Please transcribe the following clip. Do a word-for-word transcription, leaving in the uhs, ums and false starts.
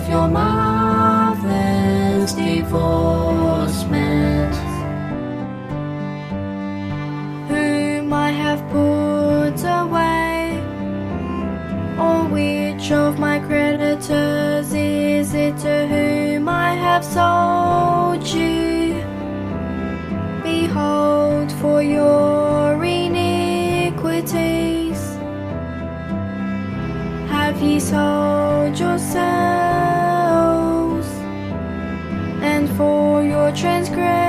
your marvelous divorcement, whom I have put away, or which of my creditors is it to whom I have sold you? Behold, for your iniquities have ye sold yourselves, and for your transgressions